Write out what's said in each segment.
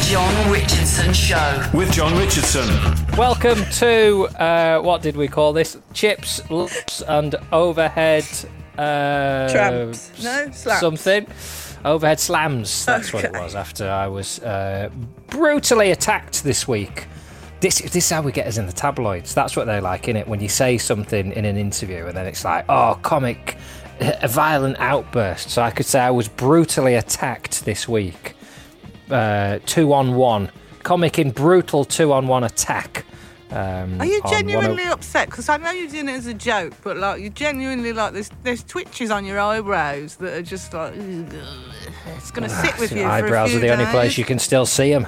John Richardson Show. With John Richardson. Welcome to, what did we call this? Chips, Lups and Overhead... Tramps. No? Slaps. Something. Overhead Slams. That's what it was after I was brutally attacked this week. This is how we get us in the tabloids. That's what they like, innit? When you say something in an interview and then it's like, oh, comic, a violent outburst. So I could say I was brutally attacked this week. 2-on-1. Comic in brutal 2-on-1 attack. Are you genuinely upset? Because I know you're doing it as a joke, but like you're genuinely like there's twitches on your eyebrows that are just like it's going to sit with you. Eyebrows for a few are the only days. place you can still see them.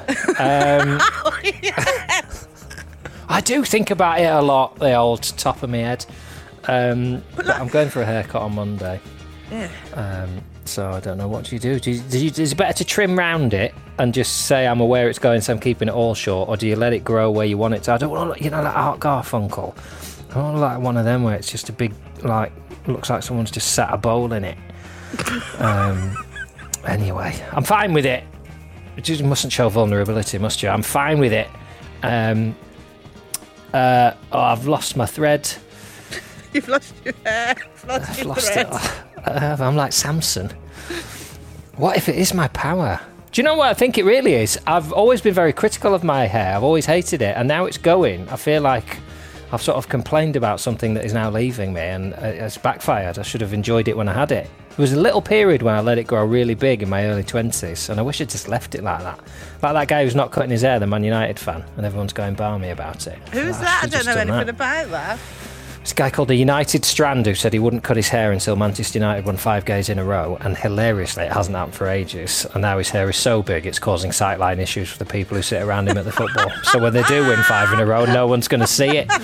I do think about it a lot. The old top of my head. But I'm going for a haircut on Monday. Yeah. So I don't know, what do you do? Is it better to trim round it and just say I'm aware it's going, so I'm keeping it all short, or do you let it grow where you want it to? I don't want to look, like Art Garfunkel. I want to like one of them where it's just a big, like, looks like someone's just sat a bowl in it. Anyway, I'm fine with it. You just mustn't show vulnerability, must you? I'm fine with it. I've lost my thread. You've lost your hair. I've lost it. I'm like Samson. What if it is my power? Do you know what I think it really is? I've always been very critical of my hair. I've always hated it. And now it's going. I feel like I've sort of complained about something that is now leaving me, and it's backfired. I should have enjoyed it when I had it. There was a little period when I let it grow really big in my early 20s, and I wish I'd just left it like that. Like that guy who's not cutting his hair, the Man United fan, and everyone's going balmy about it. Who's that? I don't know anything about that. This guy called the United Strand who said he wouldn't cut his hair until Manchester United won 5 games in a row, and hilariously it hasn't happened for ages, and now his hair is so big it's causing sightline issues for the people who sit around him at the football. So when they do win 5 in a row, no one's going to see it.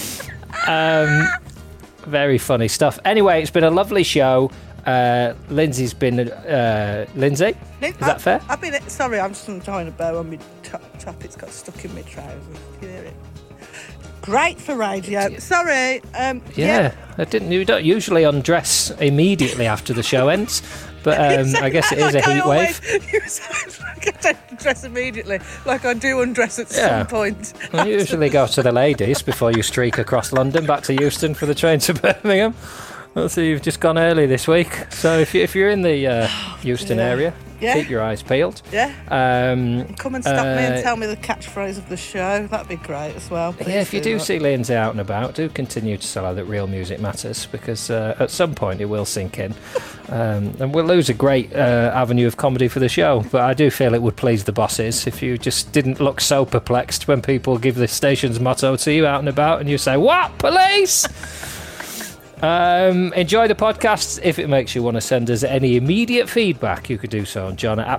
Very funny stuff. Anyway, it's been a lovely show. Lindsay's been Lindsay, is that fair? I've been sorry, I'm just trying to bow on my top. It's got stuck in my trousers. Can you hear it? Great for radio. Sorry. Yeah. You don't usually undress immediately after the show ends, but I guess it is a heat wave. You sound like I don't undress immediately, like I do undress at some point. I usually go to the ladies before you streak across London back to Euston for the train to Birmingham. So you've just gone early this week. So if you're in the Euston area, keep your eyes peeled. Yeah. Come and stop me and tell me the catchphrase of the show. That'd be great as well. Please if you do see Lindsay out and about, do continue to tell her that real music matters, because at some point it will sink in. And we'll lose a great avenue of comedy for the show. But I do feel it would please the bosses if you just didn't look so perplexed when people give the station's motto to you out and about and you say, "What? Police?" Enjoy the podcast. If it makes you want to send us any immediate feedback, you could do so on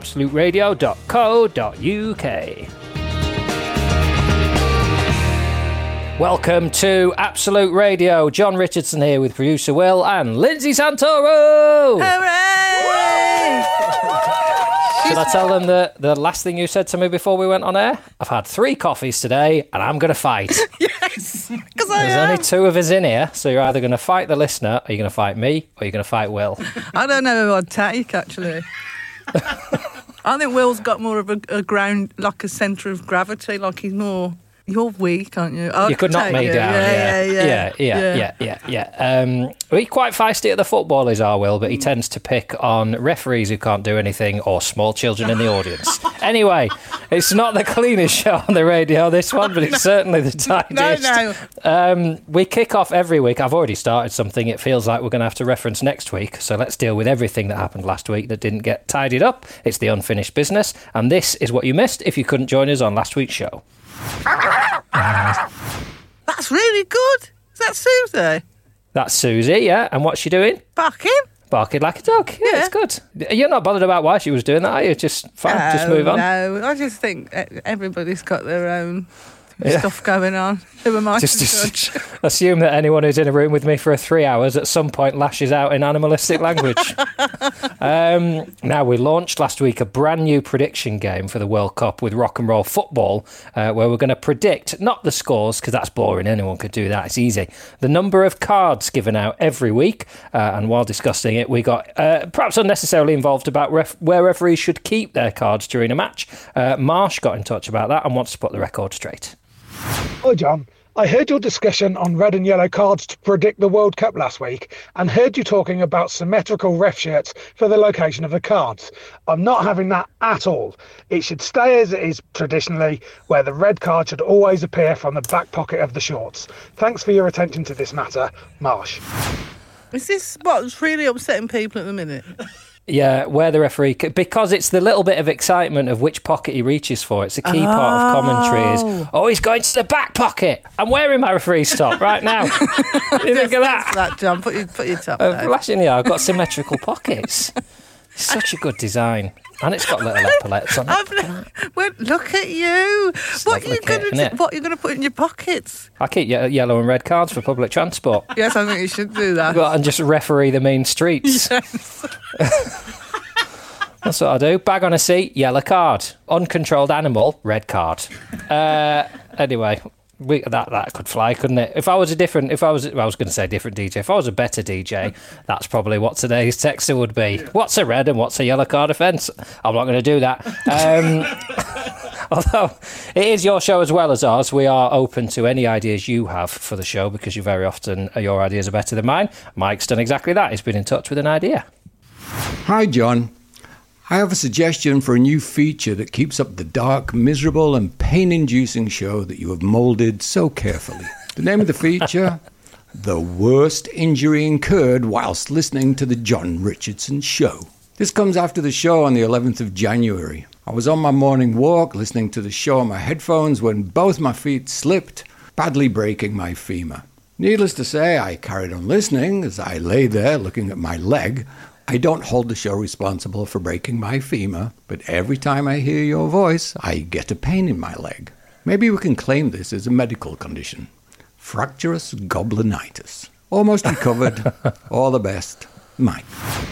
john@absoluteradio.co.uk. Welcome to Absolute Radio. John Richardson here with producer Will and Lindsay Santoro. Hooray! Should I tell them the last thing you said to me before we went on air? I've had 3 coffees today and I'm going to fight. Yes, because There's only 2 of us in here, so you're either going to fight the listener, or you're going to fight me, or you're going to fight Will. I don't know who I'd take, actually. I think Will's got more of a ground, like a centre of gravity, like he's more... You're weak, aren't you? You could knock me down. Yeah. He's quite feisty at the footballers are, Will, but he tends to pick on referees who can't do anything or small children in the audience. Anyway, it's not the cleanest show on the radio, this one, but it's certainly the tidiest. No. We kick off every week. I've already started something it feels like we're going to have to reference next week, so let's deal with everything that happened last week that didn't get tidied up. It's the unfinished business, and this is what you missed if you couldn't join us on last week's show. That's really good. Is that Susie? That's Susie, yeah. And what's she doing? Barking? Barking like a dog. Yeah, it's good. You're not bothered about why she was doing that, are you? Just fine, just move on. No, I just think everybody's got their own stuff going on. Who am I to Just judge? assume that anyone who's in a room with me for 3 hours at some point lashes out in animalistic language. Now, we launched last week a brand new prediction game for the World Cup with Rock and Roll Football, where we're going to predict, not the scores, because that's boring, anyone could do that, it's easy, the number of cards given out every week. And while discussing it, we got perhaps unnecessarily involved about where referees should keep their cards during a match. Marsh got in touch about that and wants to put the record straight. Hi, John. I heard your discussion on red and yellow cards to predict the World Cup last week and heard you talking about symmetrical ref shirts for the location of the cards. I'm not having that at all. It should stay as it is traditionally, where the red card should always appear from the back pocket of the shorts. Thanks for your attention to this matter, Marsh. Is this what's really upsetting people at the minute? Yeah, where the referee... Because it's the little bit of excitement of which pocket he reaches for. It's a key part of commentary is, he's going to the back pocket. I'm wearing my referee's top right now. You think of that? That, John. Put your top down. Flashing, I've got symmetrical pockets. It's such a good design. And it's got little epaulets on it. Well, look at you. What are you going to put in your pockets? I keep yellow and red cards for public transport. Yes, I think you should do that. And just referee the mean streets. Yes. That's what I do. Bag on a seat, yellow card. Uncontrolled animal, red card. Anyway, that could fly, couldn't it? I was going to say different DJ. If I was a better DJ, that's probably what today's texter would be. What's a red and what's a yellow card offence? I'm not going to do that. Although it is your show as well as ours, we are open to any ideas you have for the show because you very often, your ideas are better than mine. Mike's done exactly that. He's been in touch with an idea. Hi, John. I have a suggestion for a new feature that keeps up the dark, miserable and pain-inducing show that you have moulded so carefully. The name of the feature? The Worst Injury Incurred Whilst Listening to the John Richardson Show. This comes after the show on the 11th of January. I was on my morning walk listening to the show on my headphones when both my feet slipped, badly breaking my femur. Needless to say, I carried on listening as I lay there looking at my leg. I don't hold the show responsible for breaking my femur, but every time I hear your voice, I get a pain in my leg. Maybe we can claim this as a medical condition. Fracturous goblinitis. Almost recovered. All the best. Mike.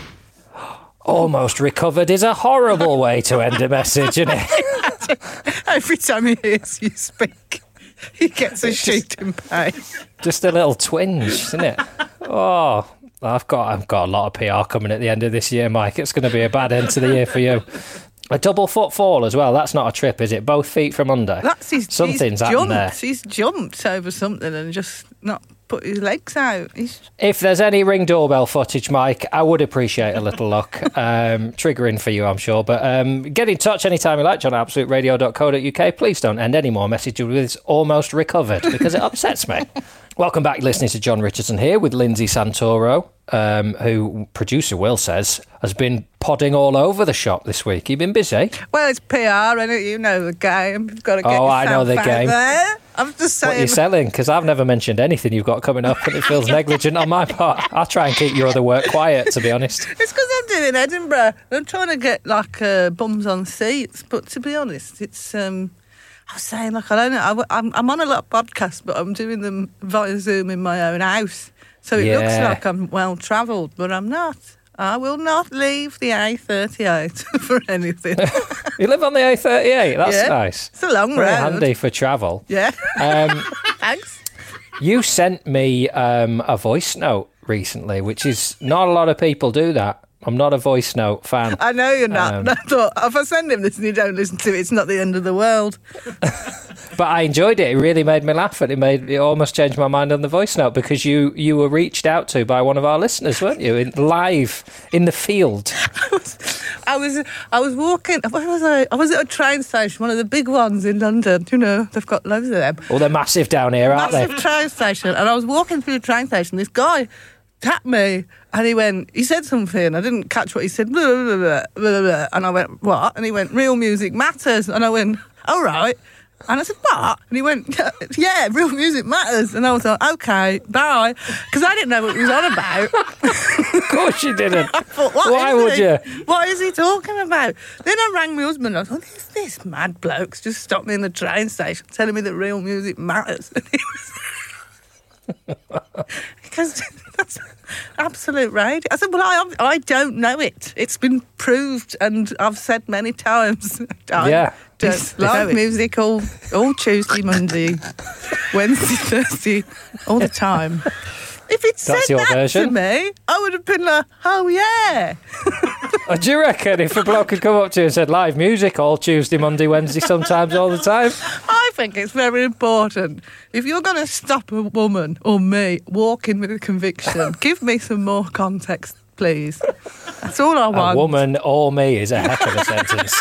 Almost recovered is a horrible way to end a message, isn't it? Every time he hears you speak, he gets a shooting pain. Just a little twinge, isn't it? Oh... I've got a lot of PR coming at the end of this year, Mike. It's going to be a bad end to the year for you. A double foot fall as well. That's not a trip, is it? Both feet from under. Something's happened there. He's jumped over something and just not put his legs out. If there's any Ring doorbell footage, Mike, I would appreciate a little look. Triggering for you, I'm sure. But get in touch anytime you like, john@absoluteradio.co.uk. Please don't end any more messages with "it's almost recovered" because it upsets me. Welcome back, listening to John Richardson here with Lindsay Santoro, who, producer Will says, has been podding all over the shop this week. You been busy? Well, it's PR, isn't it? You know the game. You've got to get yourself I know the out game. there. I'm just saying. What are you selling? Because I've never mentioned anything you've got coming up and it feels negligent on my part. I'll try and keep your other work quiet, to be honest. It's because I'm doing Edinburgh. I'm trying to get, bums on seats. But to be honest, it's... I was saying, I don't know, I'm on a lot of podcasts, but I'm doing them via Zoom in my own house. So it looks like I'm well-travelled, but I'm not. I will not leave the A38 for anything. You live on the A38? That's nice. It's a long road. Very handy for travel. Yeah. Thanks. You sent me a voice note recently, which is not a lot of people do that. I'm not a voice note fan. I know you're not. I thought, if I send him this and you don't listen to it, it's not the end of the world. But I enjoyed it. It really made me laugh, and it almost changed my mind on the voice note because you were reached out to by one of our listeners, weren't you? Live in the field. I was walking. Where was I? I was at a train station, one of the big ones in London. You know, they've got loads of them. Oh, they're massive down here, aren't they? Massive train station, and I was walking through the train station. This guy tapped me and he said something. I didn't catch what he said. Blah, blah, blah, blah, blah. And I went, what? And he went, real music matters. And I went, all right. And I said, what? And he went, yeah, Real Music Matters. And I was like, okay, bye. Because I didn't know what he was on about. Of course you didn't. I thought, Why would you? What is he talking about? Then I rang my husband. I was like, this mad bloke's just stopped me in the train station telling me that Real Music Matters. And he was... Because that's absolute radio. I said, well, I don't know it. It's been proved, and I've said many times. Yeah. Live music all Tuesday, Monday, Wednesday, Thursday, all the time. If he'd said your that version? to me, I would have been like, oh, yeah. Do you reckon if a bloke had come up to you and said live music all Tuesday, Monday, Wednesday, sometimes all the time? I think it's very important. If you're going to stop a woman or me walking with a conviction, give me some more context, please. That's all I want. A woman or me is a heck of a sentence.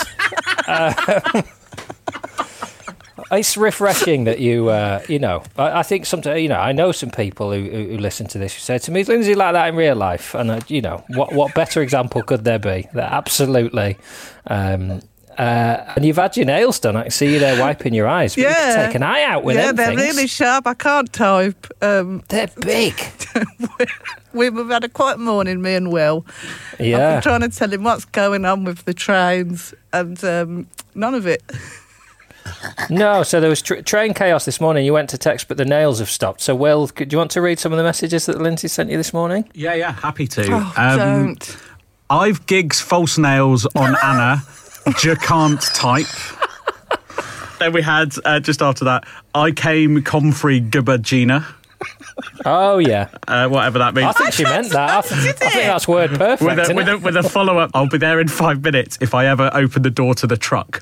It's refreshing that I think sometimes, I know some people who listen to this who say to me, is Lindsay like that in real life? And, what better example could there be? That absolutely. And you've had your nails done. I can see you there wiping your eyes. But you can take an eye out with them. Yeah, they're things. really sharp. I can't type. They're big. We've had a quiet morning, me and Will. Yeah. I've been trying to tell him what's going on with the trains, and none of it. No, so there was train chaos this morning. You went to text, but the nails have stopped. So, Will, do you want to read some of the messages that Lindsay sent you this morning? Yeah, happy to. Oh, don't. I've gigs false nails on Anna. You can't type. Then we had, just after that, I came Comfrey Gabagina. Oh, yeah. Whatever that means. I think she meant that. I think that's word perfect. With a follow-up, I'll be there in 5 minutes if I ever open the door to the truck.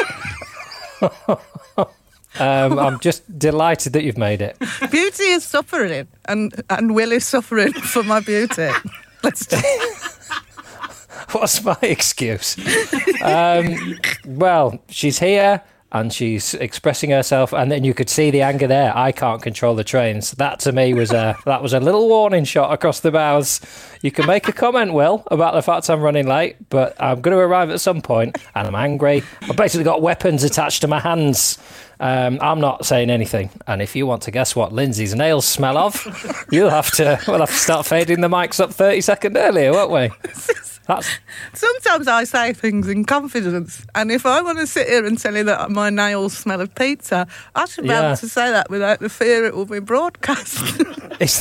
I'm just delighted that you've made it. Beauty is suffering, and Will is suffering for my beauty. Let's do What's my excuse? Well, she's here and she's expressing herself, and then you could see the anger there. I can't control the trains. That to me was a little warning shot across the bows. You can make a comment, Will, about the fact I'm running late, but I'm going to arrive at some point, and I'm angry. I've basically got weapons attached to my hands. I'm not saying anything. And if you want to guess what Lindsay's nails smell of, we'll have to start fading the mics up 30 seconds earlier, won't we? Sometimes I say things in confidence, and if I want to sit here and tell you that my nails smell of pizza, I should be able to say that without the fear it will be broadcast. Is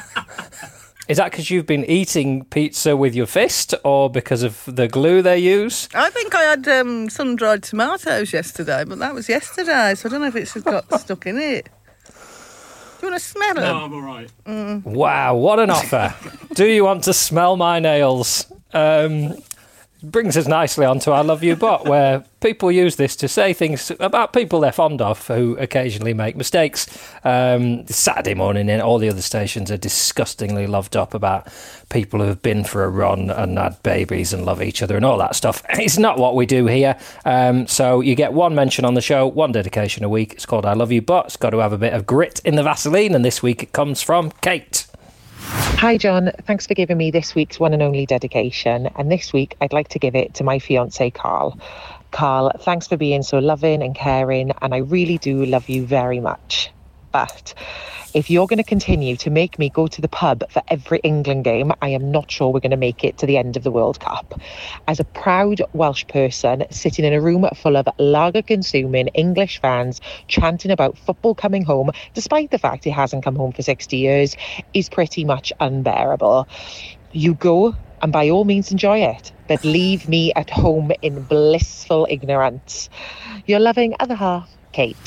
that because you've been eating pizza with your fist, or because of the glue they use? I think I had sun-dried tomatoes yesterday, but that was yesterday, so I don't know if it's just got stuck in it. Do you want to smell them? No, I'm all right. Wow, what an offer. Do you want to smell my nails? Brings us nicely on to I Love You Bot, where people use this to say things about people they're fond of who occasionally make mistakes. Saturday morning in all the other stations are disgustingly loved up about people who have been for a run and had babies and love each other and all that stuff. It's not what we do here. So you get one mention on the show, one dedication a week. It's called I Love You Bot. It's got to have a bit of grit in the Vaseline, and this week it comes from Kate. Hi John, thanks for giving me this week's one and only dedication, and this week I'd like to give it to my fiancé Carl. Carl, thanks for being so loving and caring, and I really do love you very much. But if you're going to continue to make me go to the pub for every England game, I am not sure we're going to make it to the end of the World Cup. As a proud Welsh person sitting in a room full of lager-consuming English fans chanting about football coming home, despite the fact it hasn't come home for 60 years, is pretty much unbearable. You go and by all means enjoy it, but leave me at home in blissful ignorance. Your loving other half, Kate.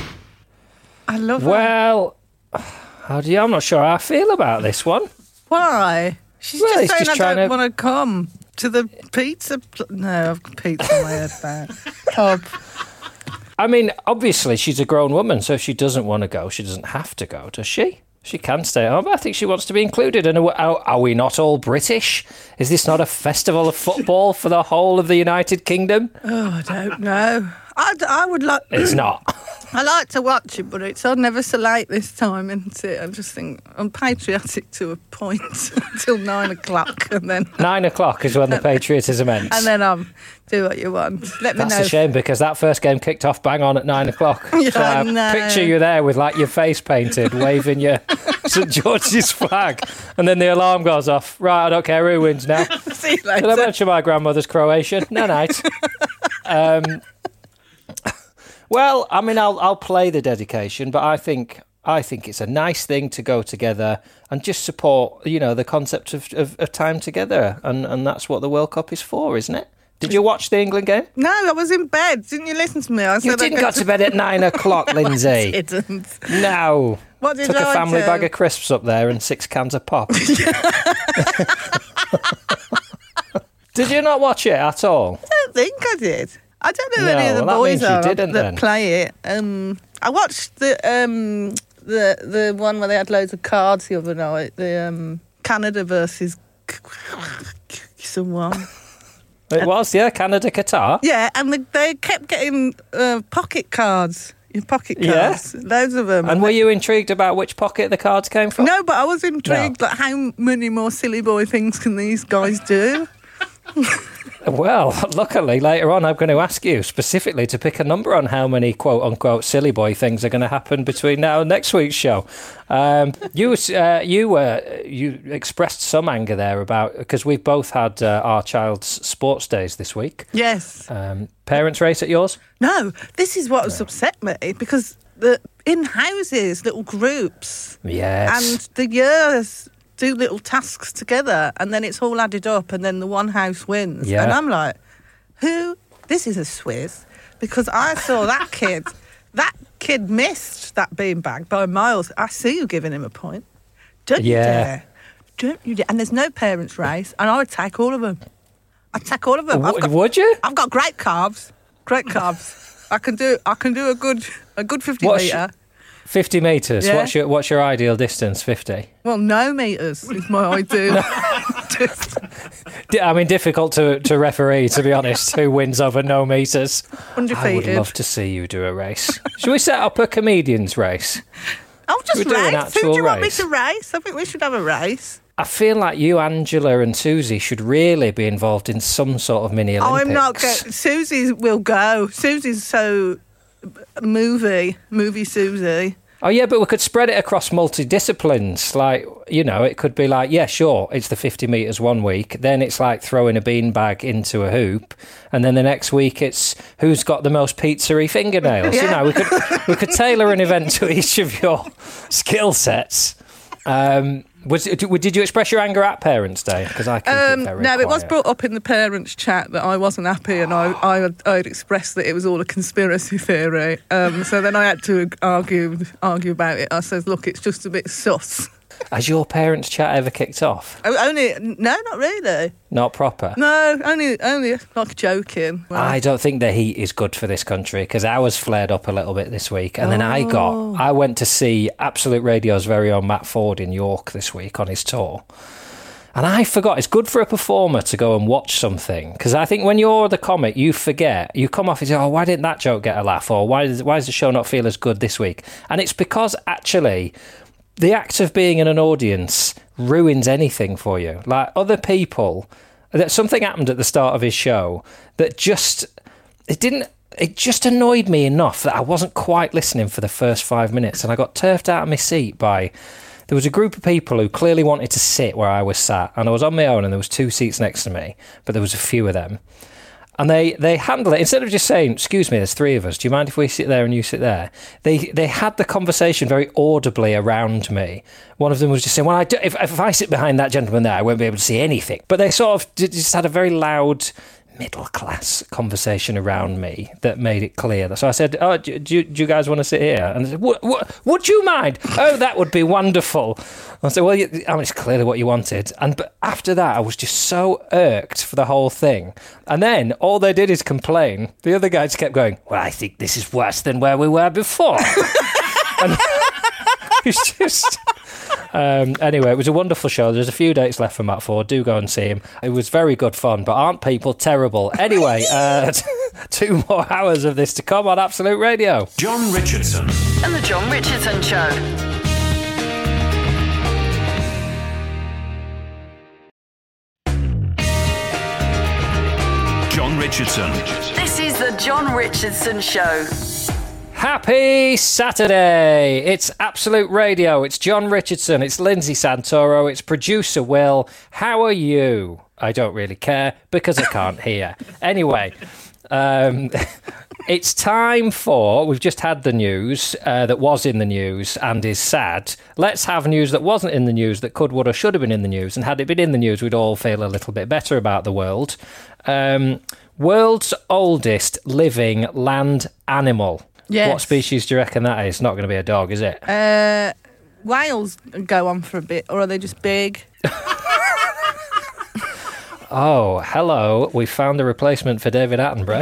I love her. Well, I'm not sure how I feel about this one. Why? She's just saying I don't want to come to the pizza. No, I've got pizza in my head back. Pub. I mean, obviously she's a grown woman, so if she doesn't want to go, she doesn't have to go, does she? She can stay home, but I think she wants to be included. And are we not all British? Is this not a festival of football for the whole of the United Kingdom? Oh, I don't know. I would like... It's not. I like to watch it, but it's on never so late this time, isn't it? I just think I'm patriotic to a point until 9 o'clock, and then 9 o'clock is when the patriotism ends. and then do what you want. Let me That's know. a shame because that first game kicked off bang on at 9 o'clock. Yeah, So I know. picture you there with like your face painted, waving your St George's flag, and then the alarm goes off. Right, I don't care who wins now. See you Did I later. mention my grandmother's Croatian? No night. Well, I mean, I'll play the dedication, but I think it's a nice thing to go together and just support, the concept of time together, and that's what the World Cup is for, isn't it? Did you watch the England game? No, I was in bed. Didn't you listen to me? I You said didn't go to bed at 9 o'clock, Lindsay. I didn't. No. What did Took a I family do? bag of crisps up there and 6 cans of pop. Did you not watch it at all? I don't think I did. I don't know No, any of the well, that boys means you are didn't that then. play it. I watched the one where they had loads of cards the other night. The Canada versus someone. It was, yeah, Canada, Qatar. Yeah, and they kept getting pocket cards. Your pocket Yeah. cards, loads of them. And were you intrigued about which pocket the cards came from? No, but I was intrigued. Like, how many more silly boy things can these guys do? Well, luckily, later on, I'm going to ask you specifically to pick a number on how many quote-unquote silly boy things are going to happen between now and next week's show. You expressed some anger there about, because we've both had our child's sports days this week. Yes. Parents' race at yours? No, this is what has upset me, because in houses, little groups, Yes. and the years do little tasks together, and then it's all added up, and then the one house wins. Yeah. And I'm like, this is a Swiss, because I saw that kid missed that beanbag by miles. I see you giving him a point. Don't you dare. Don't you dare. And there's no parents' race, and I would take all of them. I'd take all of them. Would you? I've got great calves. Great calves. I can do a good 50 metre. 50 metres. Yeah. What's your ideal distance? 50. Well, no metres is my ideal. I mean, difficult to referee, to be honest. Who wins over no metres? I would Undefeated. love to see you do a race. Should we set up a comedian's race? I'll just We do an race. Who actual do you want me race. to race? I think we should have a race. I feel like you, Angela, and Susie should really be involved in some sort of mini Olympics. I'm not going. Susie will go. Susie's so movie Susie. Oh, yeah, but we could spread it across multi-disciplines. Like, it could be like, yeah, sure, it's the 50 metres one week. Then it's like throwing a beanbag into a hoop. And then the next week it's who's got the most pizzery fingernails. Yeah. We could tailor an event to each of your skill sets. Did you express your anger at Parents' Day? Because I keep it very No, it was quiet. brought up in the parents' chat that I wasn't happy, and I'd expressed that it was all a conspiracy theory. So then I had to argue about it. I said, look, it's just a bit sus. Has your parents' chat ever kicked off? No, not really. Not proper? No, only like joking. I don't think the heat is good for this country because ours flared up a little bit this week. And then I went to see Absolute Radio's very own Matt Ford in York this week on his tour. And I forgot, it's good for a performer to go and watch something. Because I think when you're the comic, you forget. You come off and say, oh, why didn't that joke get a laugh? Or why does the show not feel as good this week? And it's because actually the act of being in an audience ruins anything for you. Like other people, that something happened at the start of his show that it just annoyed me enough that I wasn't quite listening for the first 5 minutes, and I got turfed out of my seat by, there was a group of people who clearly wanted to sit where I was sat, and I was on my own and there was 2 seats next to me, but there was a few of them. And they handle it, instead of just saying, excuse me, there's 3 of us, do you mind if we sit there and you sit there? They had the conversation very audibly around me. One of them was just saying, well, if I sit behind that gentleman there, I won't be able to see anything. But they sort of just had a very loud middle-class conversation around me that made it clear. So I said, oh, do you guys want to sit here? And they said, would you mind? Oh, that would be wonderful. I said, well, it's clearly what you wanted. But after that, I was just so irked for the whole thing. And then all they did is complain. The other guy just kept going, well, I think this is worse than where we were before. And it's just... anyway, it was a wonderful show. There's a few dates left for Matt Ford. Do go and see him. It was very good fun, but aren't people terrible? Anyway, 2 more hours of this to come on Absolute Radio. John Richardson and the John Richardson Show. John Richardson. This is the John Richardson Show. Happy Saturday! It's Absolute Radio. It's John Richardson. It's Lindsay Santoro. It's producer Will. How are you? I don't really care because I can't hear. Anyway, it's time for... We've just had the news that was in the news and is sad. Let's have news that wasn't in the news that could, would or should have been in the news. And had it been in the news, we'd all feel a little bit better about the world. World's oldest living land animal. Yes. What species do you reckon that is? Not going to be a dog, is it? Whales go on for a bit, or are they just big? Oh, hello. We found a replacement for David Attenborough.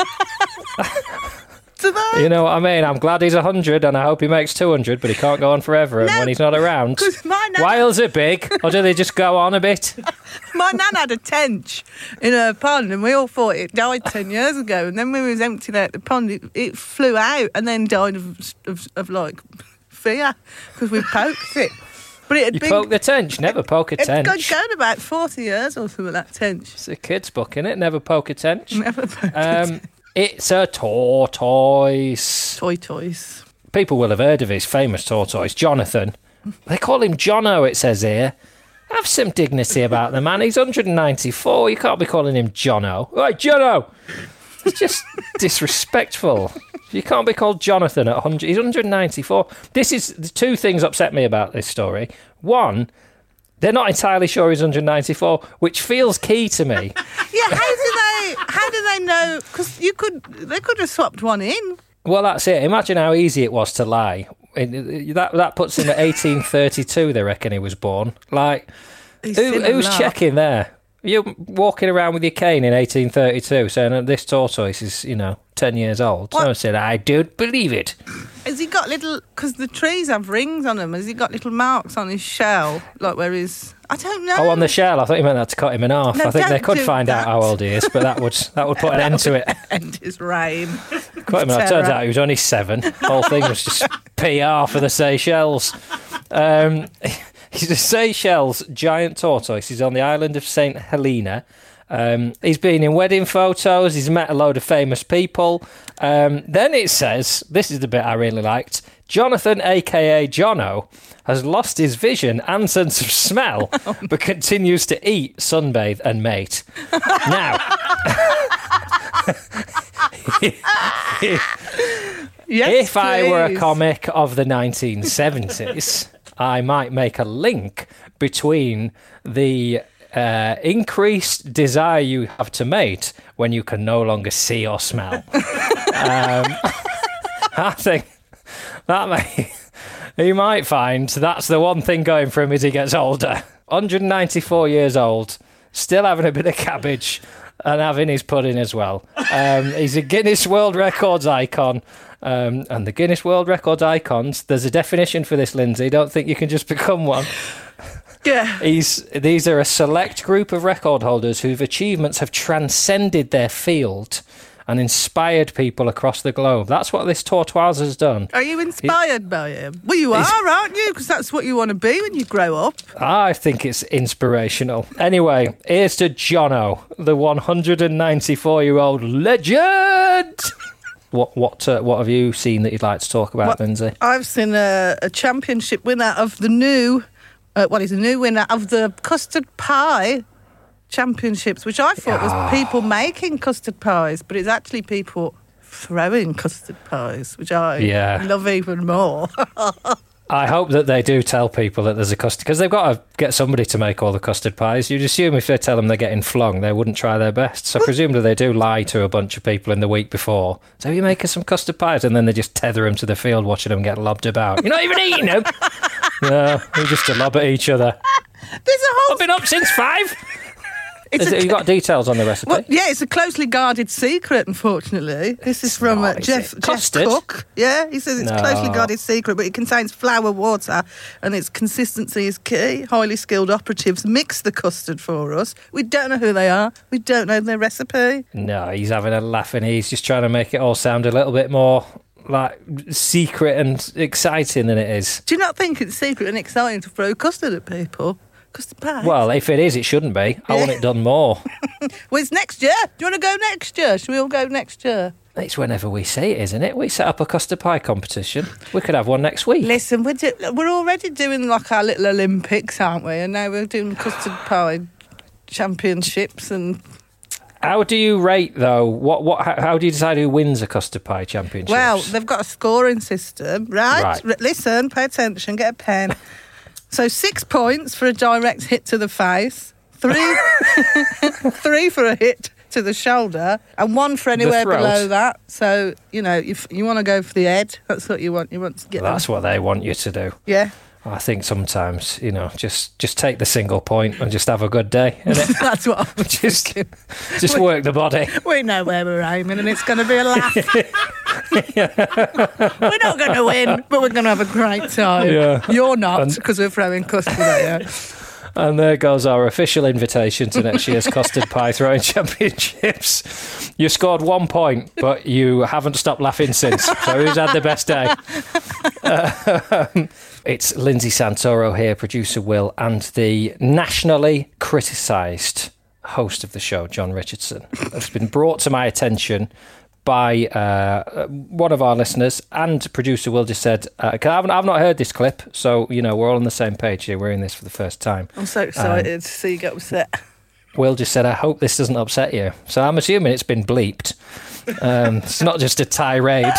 Do they? You know what I mean? I'm glad he's 100 and I hope he makes 200, but he can't go on forever. And when he's not around, 'Cause my nan- whales are big, or do they just go on a bit? My nan had a tench in her pond, and we all thought it died 10 years ago. And then when we was emptying out the pond, it flew out and then died of like fear because we poked it. But it had been Poke the tench. Never poke a tench. It's gone about 40 years or something, that tench. It's a kid's book, innit? Never poke a tench. Never poked it. It's a tortoise. Toys. People will have heard of his famous tortoise, Jonathan. They call him Jono, it says here. Have some dignity about the man. He's 194. You can't be calling him Jono. Right, Jono! It's just disrespectful. You can't be called Jonathan at 100. He's 194. The 2 things upset me about this story. One, they're not entirely sure he's 194, which feels key to me. Yeah, how do they know? Because they could have swapped one in. Well, that's it. Imagine how easy it was to lie. That puts him at 1832, they reckon he was born. Like, who's checking there? You're walking around with your cane in 1832 saying this tortoise is, 10 years old. Someone said, I don't believe it. Has he got little... Because the trees have rings on them. Has he got little marks on his shell? Like where his... I don't know. Oh, on the shell? I thought you meant that to cut him in half. No, I think they could don't do find out that. how old he is, but that would put an end to it. End his reign. Cut him in half. Turns out he was only 7. The whole thing was just PR for the Seychelles. He's a Seychelles giant tortoise. He's on the island of St. Helena. He's been in wedding photos. He's met a load of famous people. Then it says, this is the bit I really liked, Jonathan, a.k.a. Jono, has lost his vision and sense of smell, but continues to eat, sunbathe and mate. Now... Yes, if I were a please. comic of the 1970s, I might make a link between the increased desire you have to mate when you can no longer see or smell. I think that you might find that's the one thing going for him as he gets older. 194 years old, still having a bit of cabbage and having his pudding as well. He's a Guinness World Records icon. And the Guinness World Records icons, there's a definition for this, Lindsay. Don't think you can just become one. Yeah. These are a select group of record holders whose achievements have transcended their field and inspired people across the globe. That's what this tortoise has done. Are you inspired by him? Well, you are, aren't you? Because that's what you want to be when you grow up. I think it's inspirational. Anyway, here's to Jono, the 194-year-old legend. What have you seen that you'd like to talk about, Lindsay? I've seen a championship winner of the new... he's a new winner of the custard pie championships, which I thought was people making custard pies, but it's actually people throwing custard pies, which I love even more. I hope that they do tell people that there's a custard, because they've got to get somebody to make all the custard pies. You'd assume if they tell them they're getting flung, they wouldn't try their best. So presumably they do lie to a bunch of people in the week before. So you make us some custard pies, and then they just tether them to the field, watching them get lobbed about. You're not even eating them. No, we're just to lob at each other. There's a whole... I've been up since 5. You got details on the recipe? Well, yeah, it's a closely guarded secret, unfortunately. This is from Jeff Cook. Yeah, he says it's a closely guarded secret, but it contains flour, water, and its consistency is key. Highly skilled operatives mix the custard for us. We don't know who they are. We don't know their recipe. No, he's having a laugh and he's just trying to make it all sound a little bit more like secret and exciting than it is. Do you not think it's secret and exciting to throw custard at people? Custard pie? Well, if it is, it shouldn't be. I want it done more. Well, it's next year. Do you want to go next year? Should we all go next year? It's whenever we say it, isn't it? We set up a custard pie competition. We could have one next week. Listen, we're already doing like our little Olympics, aren't we? And now we're doing custard pie championships and... How do you rate, though? How do you decide who wins a custard pie championship? Well, they've got a scoring system, right? Listen, pay attention, get a pen. So 6 points for a direct hit to the face, 3 for a hit to the shoulder, and 1 for anywhere below that. So, if you want to go for the head, that's what you want. You want to get That's what they want you to do. Yeah. I think sometimes, just take the single point and just have a good day, innit? That's what I'm just work the body. We know where we're aiming and it's going to be a laugh. We're not going to win, but we're going to have a great time. Yeah. You're not, because we're throwing custard at you. And there goes our official invitation to next year's Custard Pie Throwing Championships. You scored 1 point, but you haven't stopped laughing since. So who's had the best day? It's Lindsay Santoro here, producer Will, and the nationally criticised host of the show, John Richardson. It's been brought to my attention by one of our listeners, and producer Will just said, I've not heard this clip, so, we're all on the same page here. We're in this for the first time. I'm so excited to see you get upset. Will just said, I hope this doesn't upset you. So I'm assuming it's been bleeped. It's not just a tirade.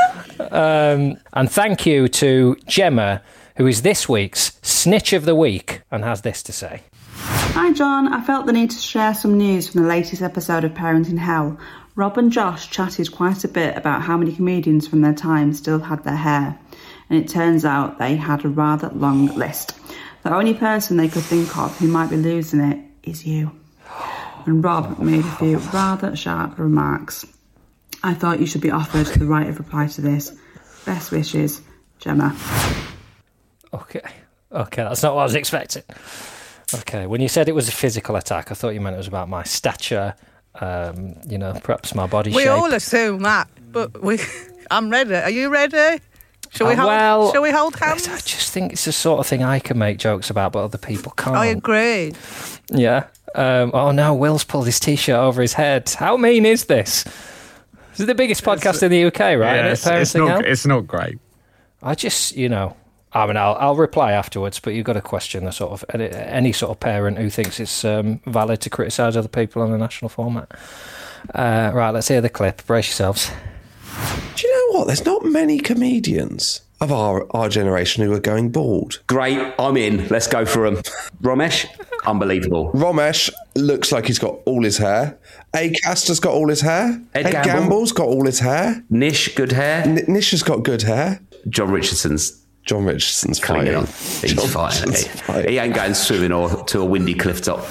And thank you to Gemma, who is this week's Snitch of the Week, and has this to say. Hi John, I felt the need to share some news from the latest episode of Parenting Hell. Rob and Josh chatted quite a bit about how many comedians from their time still had their hair, and it turns out they had a rather long list. The only person they could think of who might be losing it is you. And Rob made a few rather sharp remarks. I thought you should be offered the right of reply to this. Best wishes, Gemma. Okay, that's not what I was expecting. Okay, when you said it was a physical attack, I thought you meant it was about my stature, perhaps my body shape. We all assume that, but I'm ready. Are you ready? Shall we hold hands? I just think it's the sort of thing I can make jokes about, but other people can't. I agree. Yeah. Oh no, Will's pulled his t-shirt over his head. How mean is this? This is the biggest podcast in the UK, right? Yeah, it's not great. I just, I'll reply afterwards, but you've got to question the sort of any sort of parent who thinks it's valid to criticise other people on a national format. Right, let's hear the clip. Brace yourselves. Do you know what? There's not many comedians of our generation who are going bald. Great, I'm in. Let's go for him. Romesh, unbelievable. Romesh looks like he's got all his hair. Acaster's got all his hair. Ed Gamble's got all his hair. Nish, good hair. Nish has got good hair. John Richardson's fighting. He's fighting. He ain't going swimming or to a windy cliff top.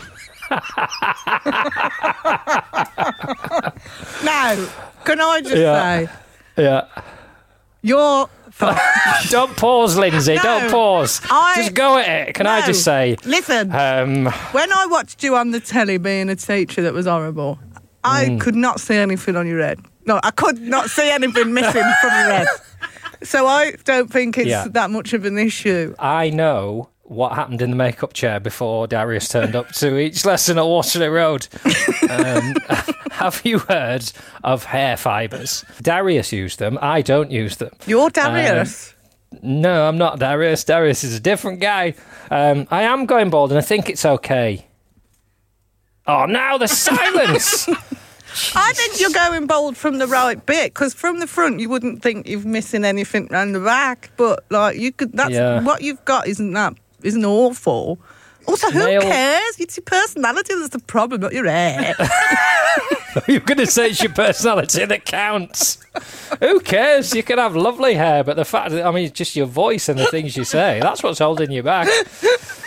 Now, can I just say... Yeah. You're... Don't pause, Lindsay. No, don't pause. Just go at it. Can I just say... Listen, when I watched you on the telly being a teacher that was horrible, I could not see anything on your head. No, I could not see anything missing from your head. So I don't think it's that much of an issue. I know what happened in the makeup chair before Darius turned up to each lesson at Waterloo Road. Have you heard of hair fibres? Darius used them. I don't use them. You're Darius? No, I'm not Darius. Darius is a different guy. I am going bald and I think it's okay. Oh, now the silence! I think you're going bald from the right bit, because from the front you wouldn't think you're missing anything around the back, but you could. That's what you've got. Isn't awful. Also, who cares? It's your personality that's the problem, not your hair. You're going to say it's your personality that counts. Who cares? You can have lovely hair, but the fact that, it's just your voice and the things you say, that's what's holding you back.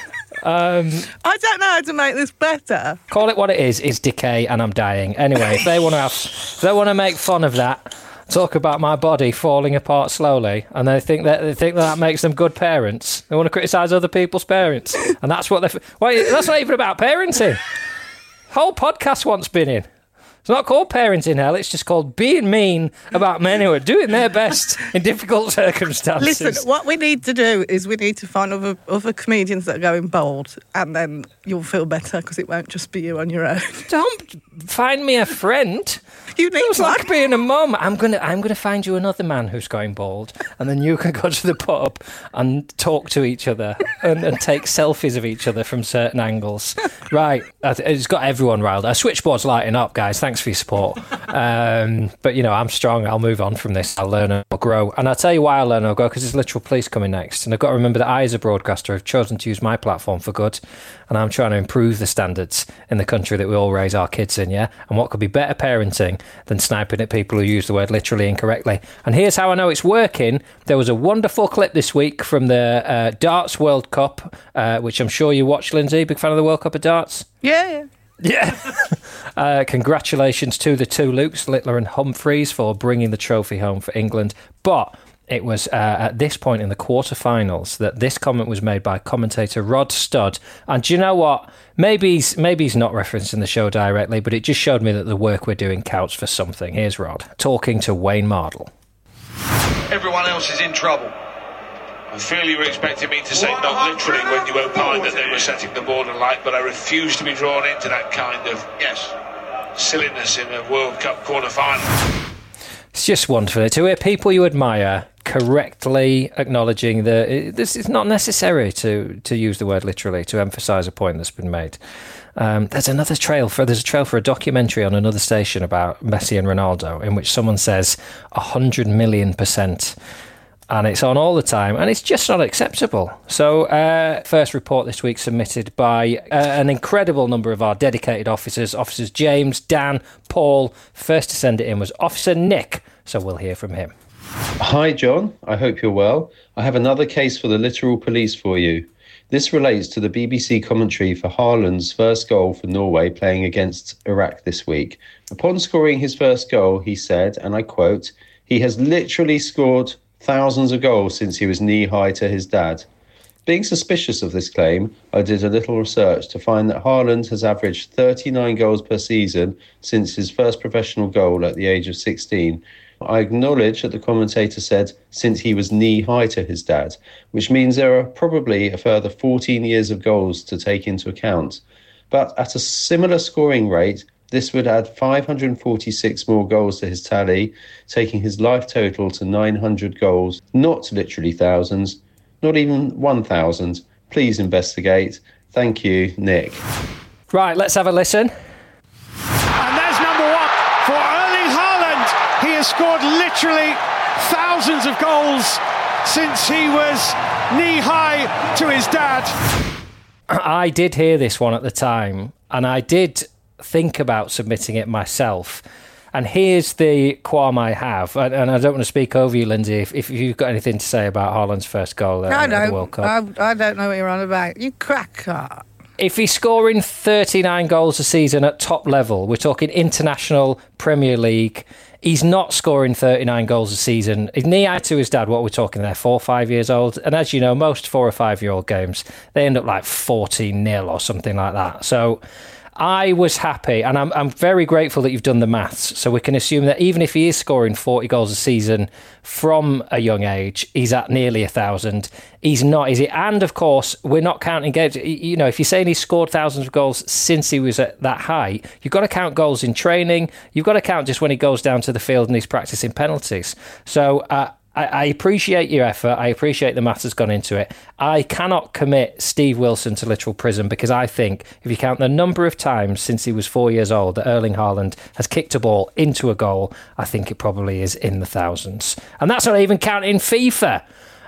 I don't know how to make this better. Call it what it is. It's decay, and I'm dying. Anyway, if they want to make fun of that, talk about my body falling apart slowly, and they think that makes them good parents. They want to criticise other people's parents, and that's what they. Well, that's not even about parenting. Whole podcast once been in. It's not called Parenting Hell, it's just called being mean about men who are doing their best in difficult circumstances. Listen, what we need to do is we need to find other comedians that are going bold, and then you'll feel better because it won't just be you on your own. Don't find me a friend. You need It's like being a mum. I'm gonna find you another man who's going bald, and then you can go to the pub and talk to each other and take selfies of each other from certain angles. Right, it's got everyone riled. Our switchboard's lighting up, guys. Thanks for your support. But I'm strong. I'll move on from this. I'll learn and I'll grow. And I'll tell you why I'll learn and I'll grow, because there's literal police coming next. And I've got to remember that I, as a broadcaster, have chosen to use my platform for good. And I'm trying to improve the standards in the country that we all raise our kids in, yeah? And what could be better parenting than sniping at people who use the word literally incorrectly? And here's how I know it's working. There was a wonderful clip this week from the Darts World Cup, which I'm sure you watched, Lindsay. Big fan of the World Cup of Darts? Yeah. Congratulations to the two Lukes, Littler and Humphreys, for bringing the trophy home for England. But it was at this point in the quarterfinals that this comment was made by commentator Rod Studd. And do you know what? Maybe he's not referencing the show directly, but it just showed me that the work we're doing counts for something. Here's Rod talking to Wayne Mardle. Everyone else is in trouble. I feel you were expecting me to say not literally when you opined that they were setting the border light, but I refuse to be drawn into that kind of, silliness in a World Cup quarter-final. It's just wonderful to hear people you admire correctly acknowledging that this is not necessary to use the word literally to emphasise a point that's been made. There's a trail for a documentary on another station about Messi and Ronaldo, in which someone says 100 million%. And it's on all the time, and it's just not acceptable. So, first report this week submitted by an incredible number of our dedicated officers. Officers James, Dan, Paul. First to send it in was Officer Nick, so we'll hear from him. Hi, John. I hope you're well. I have another case for the literal police for you. This relates to the BBC commentary for Haaland's first goal for Norway playing against Iraq this week. Upon scoring his first goal, he said, and I quote, "He has literally scored thousands of goals since he was knee-high to his dad." Being suspicious of this claim, I did a little research to find that Haaland has averaged 39 goals per season since his first professional goal at the age of 16. I acknowledge that the commentator said since he was knee-high to his dad, which means there are probably a further 14 years of goals to take into account. But at a similar scoring rate, this would add 546 more goals to his tally, taking his life total to 900 goals, not literally thousands, not even 1,000. Please investigate. Thank you, Nick. Right, let's have a listen. And there's number one for Erling Haaland. He has scored literally thousands of goals since he was knee-high to his dad. I did hear this one at the time, and I did think about submitting it myself. And here's the qualm I have, and I don't want to speak over you, Lindsay, if you've got anything to say about Haaland's first goal at the World Cup. I don't know what you're on about. You cracker. If he's scoring 39 goals a season at top level, we're talking international Premier League, he's not scoring 39 goals a season. He's knee-high to his dad, what we're talking there, 4 or 5 years old. And as you know, most 4 or 5 year old games, they end up like 14-0 or something like that. So I was happy, and I'm very grateful that you've done the maths. So we can assume that even if he is scoring 40 goals a season from a young age, he's at nearly 1,000. He's not, is he? And of course, we're not counting games. You know, if you're saying he's scored thousands of goals since he was at that height, you've got to count goals in training. You've got to count just when he goes down to the field and he's practicing penalties. So I appreciate your effort. I appreciate the maths has gone into it. I cannot commit Steve Wilson to literal prison because I think if you count the number of times since he was 4 years old that Erling Haaland has kicked a ball into a goal, I think it probably is in the thousands. And that's not even counting FIFA.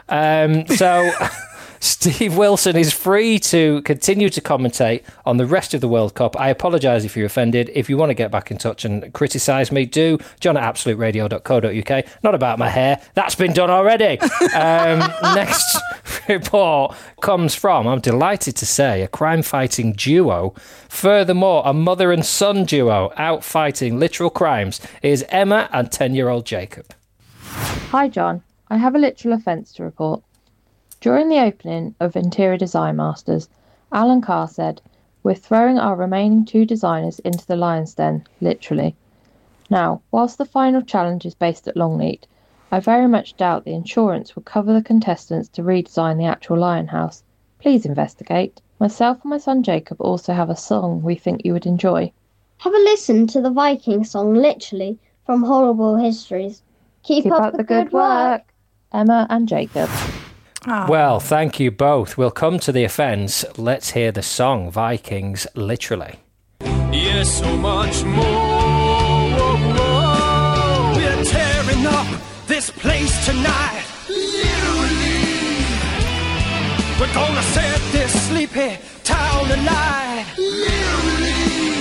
So Steve Wilson is free to continue to commentate on the rest of the World Cup. I apologise if you're offended. If you want to get back in touch and criticise me, do. John@absoluteradio.co.uk. Not about my hair. That's been done already. Next report comes from, I'm delighted to say, a crime-fighting duo. Furthermore, a mother and son duo out fighting literal crimes. Here's Emma and 10-year-old Jacob. Hi, John. I have a literal offence to report. During the opening of Interior Design Masters, Alan Carr said, "We're throwing our remaining 2 designers into the lion's den, literally." Now, whilst the final challenge is based at Longleat, I very much doubt the insurance will cover the contestants to redesign the actual lion house. Please investigate. Myself and my son Jacob also have a song we think you would enjoy. Have a listen to the Viking song, literally, from Horrible Histories. Keep up the good work. Emma and Jacob. Well, thank you both. We'll come to the offence. Let's hear the song, Vikings, literally. Yes, so much more. We're tearing up this place tonight. Literally. We're gonna set this sleepy town alight. Literally.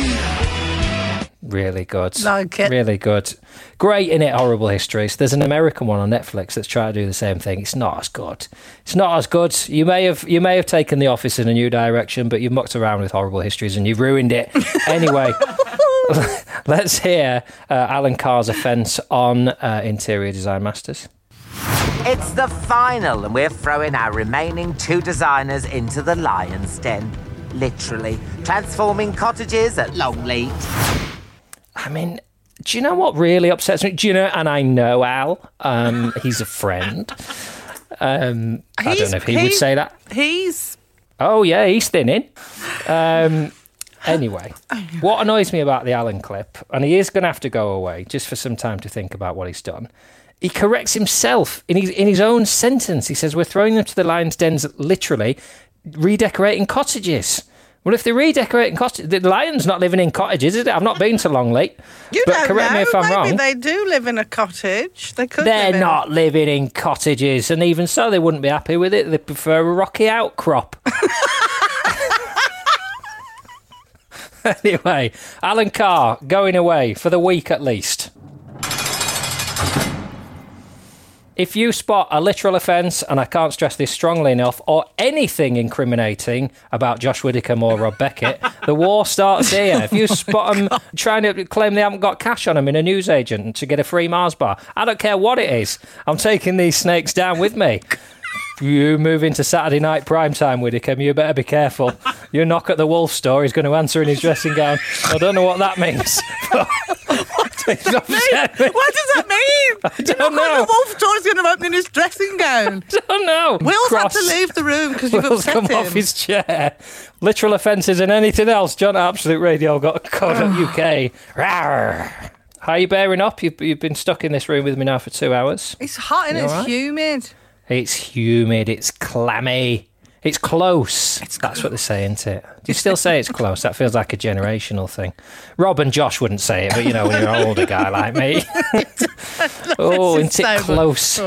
Really good. Like it. Really good. Great, innit, Horrible Histories. There's an American one on Netflix that's trying to do the same thing. It's not as good. It's not as good. You may have taken The Office in a new direction, but you've mucked around with Horrible Histories and you've ruined it. Anyway, let's hear Alan Carr's offence on Interior Design Masters. It's the final, and we're throwing our remaining 2 designers into the lion's den. Literally. Transforming cottages at Longleat. I mean, do you know what really upsets me? Do you know, and I know Al, he's a friend. I don't know if he would say that. Oh, yeah, he's thinning. Anyway, what annoys me about the Alan clip, and he is going to have to go away just for some time to think about what he's done, he corrects himself in his own sentence. He says, we're throwing them to the lion's dens, literally, redecorating cottages. Well, if they're redecorating cottages, the lion's not living in cottages, is it? I've not been to Longleat. You but don't correct know. me if I'm Maybe wrong. they do live in a cottage. They could. They're live in not living in cottages, and even so, they wouldn't be happy with it. They prefer a rocky outcrop. Anyway, Alan Carr going away for the week at least. If you spot a literal offence, and I can't stress this strongly enough, or anything incriminating about Josh Widdicombe or Rob Beckett, the war starts here. If you spot them trying to claim they haven't got cash on them in a newsagent to get a free Mars bar, I don't care what it is. I'm taking these snakes down with me. You move into Saturday night primetime, Widdicombe, you better be careful. You knock at the Wolf store, he's going to answer in his dressing gown. I don't know what that means. What does that mean? I don't know. The Wolf store is going to open in his dressing gown. I don't know. Will's had to leave the room because you've Will's upset come him. off his chair. Literal offences and anything else. John at absoluteradio.co.uk. Rawr. How are you bearing up? You've been stuck in this room with me now for 2 hours. It's hot and it's right? humid. It's humid. It's clammy. It's close. That's what they say, isn't it? Do you still say it's close? That feels like a generational thing. Rob and Josh wouldn't say it, but, you know, when you're an older guy like me. Oh, isn't it close?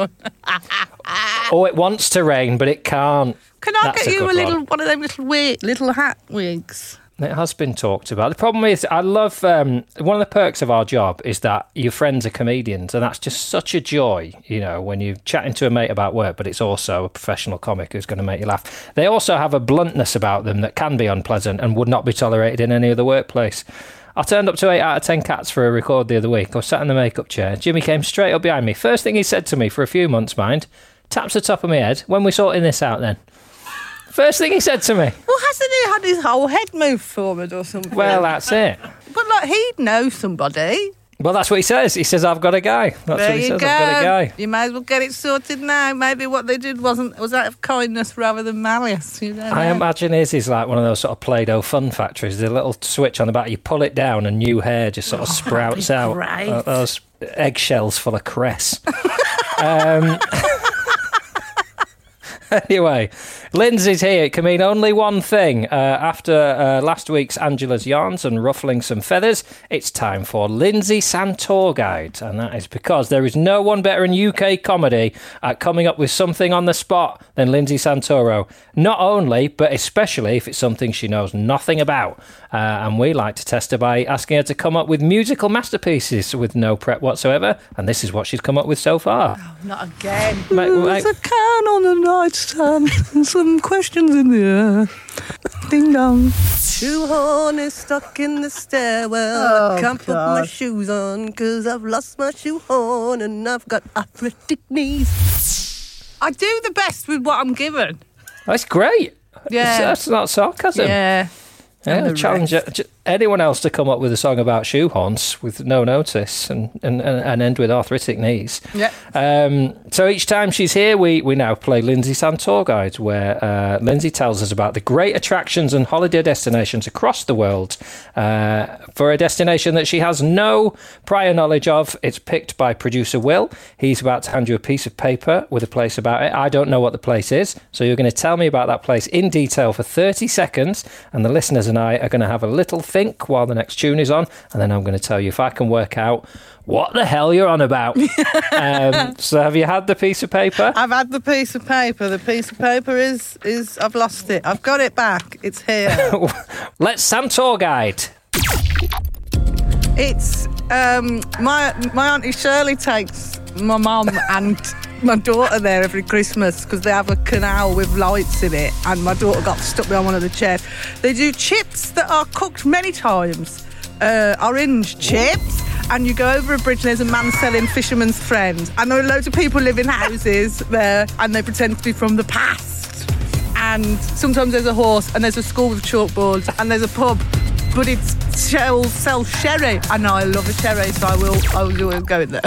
Oh, it wants to rain, but it can't. Can I That's get you good a little one. one of them little hat wigs? It has been talked about. The problem is, I love one of the perks of our job is that your friends are comedians, and that's just such a joy, you know, when you're chatting to a mate about work, but it's also a professional comic who's going to make you laugh. They also have a bluntness about them that can be unpleasant and would not be tolerated in any other workplace. I turned up to 8 out of 10 cats for a record the other week. I was sat in the makeup chair. Jimmy came straight up behind me. First thing he said to me for a few months, mind, taps the top of my head. When we sorting this out then? First thing he said to me. Well, hasn't he had his whole head moved forward or something? Well, that's it. But, like, he'd know somebody. Well, that's what he says. He says, I've got a guy. That's There what he you says, go. I've got a guy. You may as well get it sorted now. Maybe what they did was out of kindness rather than malice. You know? I imagine his is like one of those sort of Play-Doh fun factories. There's a little switch on the back. You pull it down and new hair just sort of sprouts out. great. Those eggshells full of cress. Anyway, Lindsay's here. It can mean only one thing. After last week's Angela's yarns and ruffling some feathers, it's time for Lindsay Santour Guide. And that is because there is no one better in UK comedy at coming up with something on the spot than Lindsay Santoro. Not only, but especially if it's something she knows nothing about. And we like to test her by asking her to come up with musical masterpieces with no prep whatsoever. And this is what she's come up with so far. Not again. Mate, There's a can on the night some questions in the air. Ding dong. Shoehorn is stuck in the stairwell. I can't put my shoes on because I've lost my shoehorn and I've got arthritic knees. I do the best with what I'm given. That's great. Yeah. That's not sarcasm. Yeah. Yeah, challenge anyone else to come up with a song about shoehorns with no notice and end with arthritic knees. Yeah. So each time she's here, we now play Lindsay's Sound Tour Guide, where Lindsay tells us about the great attractions and holiday destinations across the world. For a destination that she has no prior knowledge of, it's picked by producer Will. He's about to hand you a piece of paper with a place about it. I don't know what the place is, so you're going to tell me about that place in detail for 30 seconds, and the listeners and I are going to have a little think while the next tune is on, and then I'm going to tell you if I can work out what the hell you're on about. So have you had the piece of paper? I've had the piece of paper. The piece of paper is I've lost it. I've got it back. It's here. Let's Sound Tour Guide. It's my Auntie Shirley takes my mum and my daughter there every Christmas because they have a canal with lights in it, and my daughter got stuck behind one of the chairs. They do chips that are cooked many times, orange chips, and you go over a bridge and there's a man selling Fisherman's Friend, and there are loads of people live in houses there and they pretend to be from the past, and sometimes there's a horse and there's a school with chalkboards and there's a pub, but it sells sherry, and I love a sherry, so I will go in there.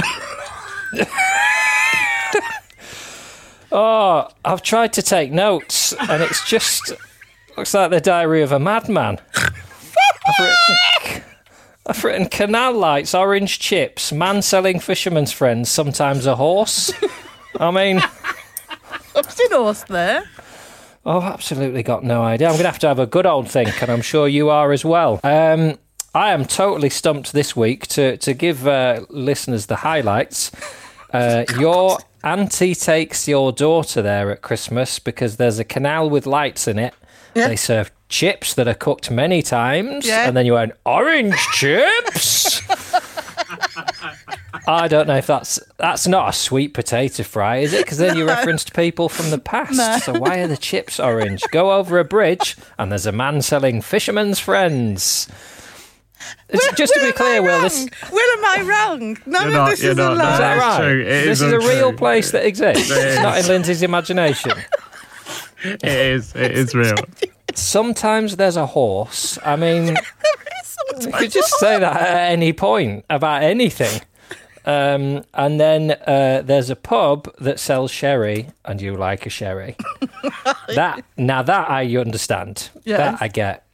Oh, I've tried to take notes, and it's just looks like the diary of a madman. I've written canal lights, orange chips, man selling Fisherman's Friends, sometimes a horse. I mean, I've seen a horse there. Oh, I've absolutely got no idea. I'm going to have a good old think, and I'm sure you are as well. I am totally stumped this week to give listeners the highlights. Your auntie takes your daughter there at Christmas because there's a canal with lights in it. Yeah. They serve chips that are cooked many times. Yeah. And then you went, orange chips? I don't know if that's not a sweet potato fry, is it? Because then you referenced people from the past. No. So why are the chips orange? Go over a bridge and there's a man selling Fisherman's Friends. Just to be clear, Will, am I wrong? None of this is a lie. Is that right? True. This is a real place that exists. It's not in Lindsay's imagination. It is real. Sometimes there's a horse. I mean, you could just say that at any point about anything. And then there's a pub that sells sherry, and you like a sherry. That I understand. Yes. That I get.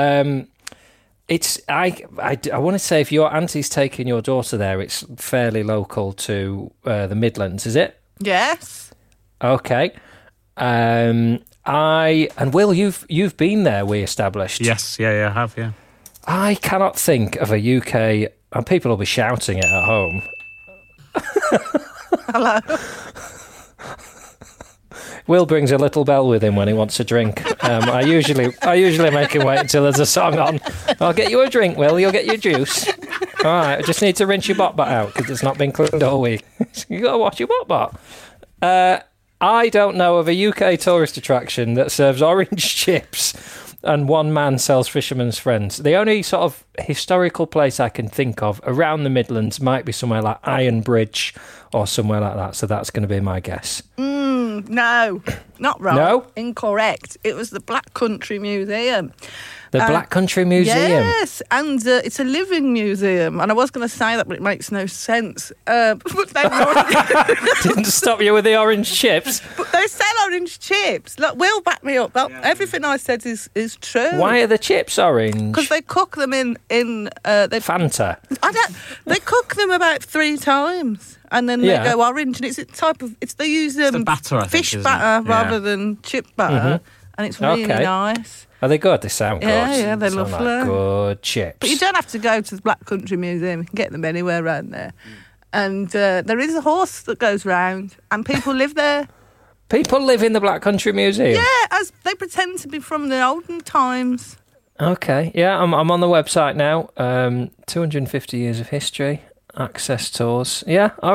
I want to say if your auntie's taking your daughter there, it's fairly local to the Midlands, is it? Yes. Okay. And Will, you've been there, we established. Yes, yeah, I have, yeah. I cannot think of a UK, and people will be shouting it at home. Hello. Will brings a little bell with him when he wants a drink. I usually make him wait until there's a song on. I'll get you a drink, Will. You'll get your juice. All right, I just need to rinse your bot out because it's not been cleaned all week. You got to wash your bot. I don't know of a UK tourist attraction that serves orange chips and one man sells Fisherman's Friends. The only sort of historical place I can think of around the Midlands might be somewhere like Iron Bridge or somewhere like that. So that's going to be my guess. No, not wrong. No? Incorrect. It was the Black Country Museum. The Black Country Museum? Yes, and it's a living museum. And I was going to say that, but it makes no sense. But they didn't stop you with the orange chips. But they sell orange chips. Look, Will back me up. Everything I said is true. Why are the chips orange? Because they cook them in Fanta. They cook them about 3 times. And then they go orange, and it's a type of they use the batter, fish batter rather than chip batter, and it's really nice. Are they good? They sound good. Yeah, they're lovely. Like good chips. But you don't have to go to the Black Country Museum. You can get them anywhere around there. And there is a horse that goes round, and people live there. People live in the Black Country Museum? Yeah, as they pretend to be from the olden times. Okay, yeah, I'm on the website now. 250 years of history. Access tours. Yeah, all right.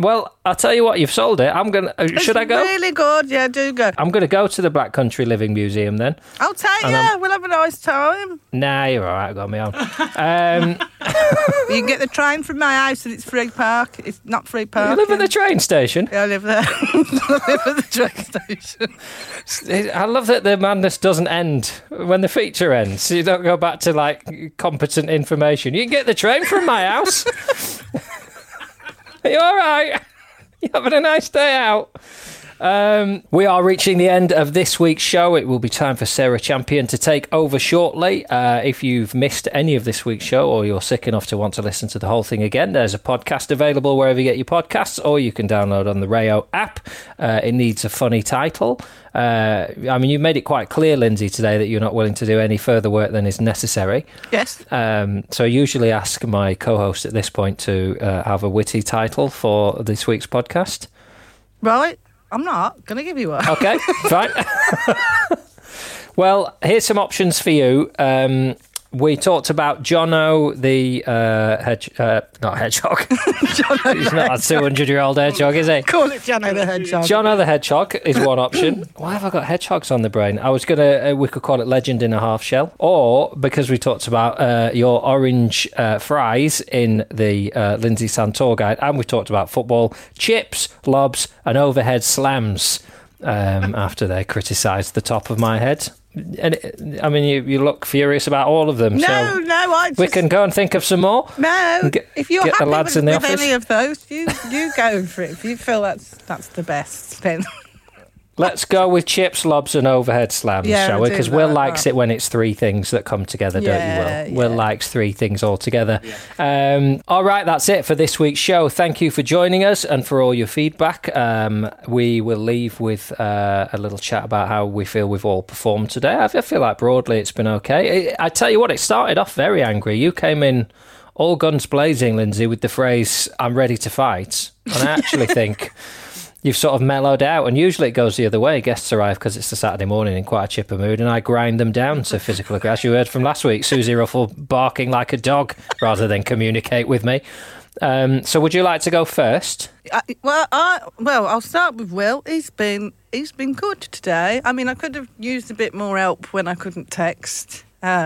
Well, I'll tell you what, you've sold it. I'm going to... should I go? Really good. Yeah, do go. I'm going to go to the Black Country Living Museum then. I'll take you. We'll have a nice time. Nah, you're all right. I've got me on. You can get the train from my house and it's free park. It's not free park. You live at the train station? Yeah, I live there. I live at the train station. I love that the madness doesn't end when the feature ends. You don't go back to, like, competent information. You can get the train from my house. Are you all right? You having a nice day out? We are reaching the end of this week's show. It will be time for Sarah Champion to take over shortly. If you've missed any of this week's show or you're sick enough to want to listen to the whole thing again, there's a podcast available wherever you get your podcasts, or you can download on the Rayo app. It needs a funny title. I mean, you made it quite clear, Lindsay, today that you're not willing to do any further work than is necessary. Yes. So I usually ask my co-host at this point to have a witty title for this week's podcast. Right. I'm not going to give you one. Okay, fine. Well, here's some options for you. We talked about Jono, the not hedgehog. He's not a 200-year-old hedgehog, is he? Call it Jono the Hedgehog. Jono the Hedgehog is one option. Why have I got hedgehogs on the brain? I was going to, we could call it Legend in a Half Shell. Or, because we talked about your orange fries in the Lindsay Santor guide, and we talked about football, chips, lobs, and overhead slams after they criticised the top of my head. And I mean, you look furious about all of them. We can go and think of some more. No, if you're get happy the lads with, in the with office. any of those, you go for it. If you feel that's the best, then let's go with chips, lobs, and overhead slams, shall we? Because Will likes it when it's three things that come together, don't you, Will? Will likes three things all together. Yeah. All right, that's it for this week's show. Thank you for joining us and for all your feedback. We will leave with a little chat about how we feel we've all performed today. I feel like broadly it's been okay. I tell you what, it started off very angry. You came in all guns blazing, Lindsay, with the phrase, "I'm ready to fight." And I actually think you've sort of mellowed out, and usually it goes the other way. Guests arrive because it's a Saturday morning in quite a chipper mood, and I grind them down to physical aggression. As you heard from last week, Susie Ruffle barking like a dog rather than communicate with me. So would you like to go first? I'll start with Will. He's been good today. I mean, I could have used a bit more help when I couldn't text.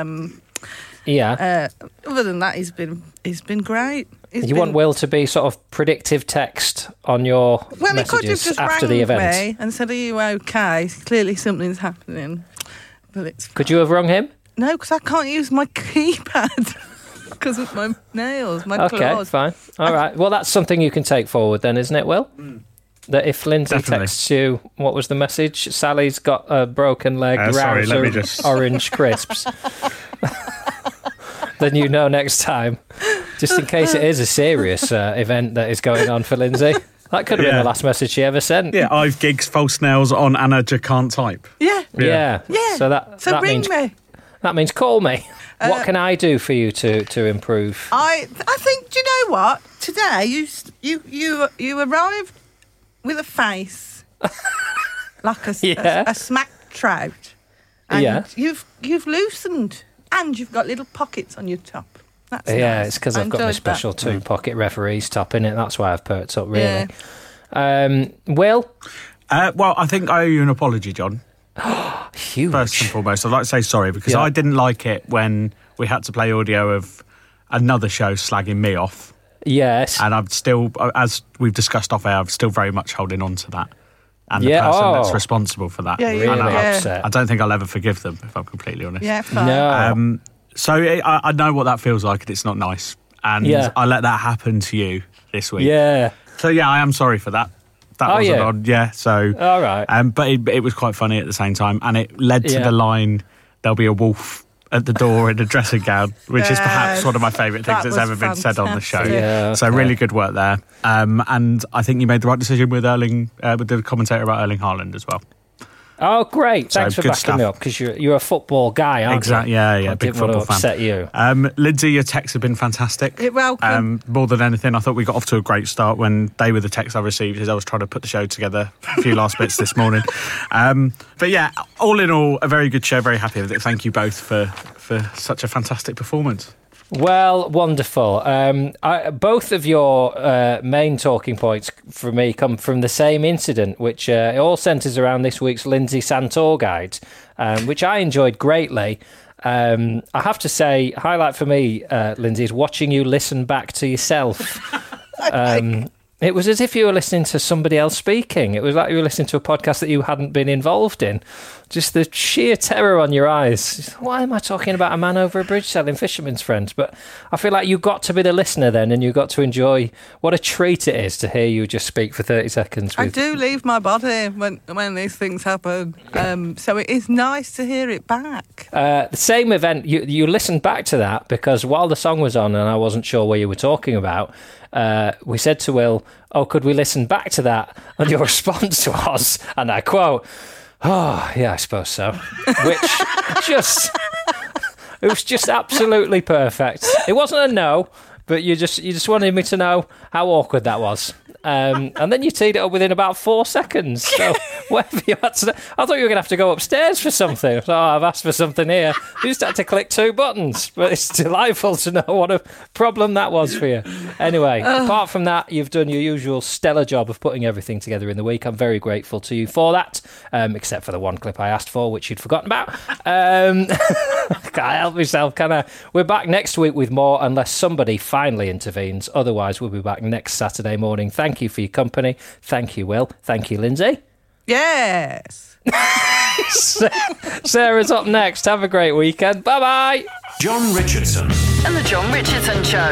Yeah. Other than that, he's been great. You want Will to be sort of predictive text on your messages he could have just after the event? Me and said, "Are you okay? Clearly something's happening." But could you have rung him? No, because I can't use my keypad because of my nails, my claws. Okay, fine. All right. Well, that's something you can take forward then, isn't it, Will? That if Lindsay texts you, what was the message? Sally's got a broken leg, orange crisps. Then you know next time, just in case it is a serious event that is going on for Lindsay. That could have been the last message she ever sent. Yeah, I've gigs false nails on Anna Can't Type. Yeah. So that ring means me. That means call me. What can I do for you to improve? I think. Do you know what? Today you arrived with a face like a smacked trout, and you've loosened. And you've got little pockets on your top. That's nice. It's because I've got my special two-pocket referee's top in it. That's why I've perked up, really. Yeah. Will? Well, I think I owe you an apology, John. Huge. First and foremost, I'd like to say sorry because I didn't like it when we had to play audio of another show slagging me off. Yes. And I'm still, as we've discussed off air, I'm still very much holding on to that. And the person that's responsible for that. Really upset. I don't think I'll ever forgive them, if I'm completely honest. Yeah, fine. No. So I know what that feels like, and it's not nice. And I let that happen to you this week. Yeah. So, I am sorry for that. That wasn't on. Yeah, so... All right. But it was quite funny at the same time, and it led to the line, "There'll be a wolf at the door in a dressing gown," which is perhaps one of my favourite things that's ever been said on the show. Yeah, So really good work there. And I think you made the right decision with with the commentator about Erling Haaland as well. Oh, great. Thanks for backing me up, because you're a football guy, aren't you? Exactly, yeah, I big didn't want football to upset you. Lindsay, your texts have been fantastic. You're welcome. More than anything, I thought we got off to a great start when they were the texts I received as I was trying to put the show together, a few last bits this morning. But yeah, all in all, a very good show, very happy with it. Thank you both for such a fantastic performance. Well, wonderful. Both of your main talking points for me come from the same incident, which it all centres around this week's Lindsay Santour guide, which I enjoyed greatly. I have to say, highlight for me, Lindsay, is watching you listen back to yourself. It was as if you were listening to somebody else speaking. It was like you were listening to a podcast that you hadn't been involved in. Just the sheer terror on your eyes. Why am I talking about a man over a bridge selling fisherman's friends? But I feel like you got to be the listener then, and you got to enjoy what a treat it is to hear you just speak for 30 seconds. I do leave my body when these things happen. So it is nice to hear it back. The same event, you listened back to that because while the song was on and I wasn't sure what you were talking about, we said to Will, could we listen back to that? And your response was, and I quote, "Oh, yeah, I suppose so." Which it was just absolutely perfect. It wasn't a no, but you just wanted me to know how awkward that was. And then you teed it up within about 4 seconds. So whatever you had to, I thought you were going to have to go upstairs for something. So I've asked for something here. You just had to click 2 buttons. But it's delightful to know what a problem that was for you. Anyway, apart from that, you've done your usual stellar job of putting everything together in the week. I'm very grateful to you for that, except for the one clip I asked for, which you'd forgotten about. Can't help myself, can I? We're back next week with more, unless somebody finally intervenes. Otherwise, we'll be back next Saturday morning. Thank you for your company. Thank you, Will. Thank you, Lindsay. Yes. Sarah's up next. Have a great weekend. Bye-bye. John Richardson. And the John Richardson Show.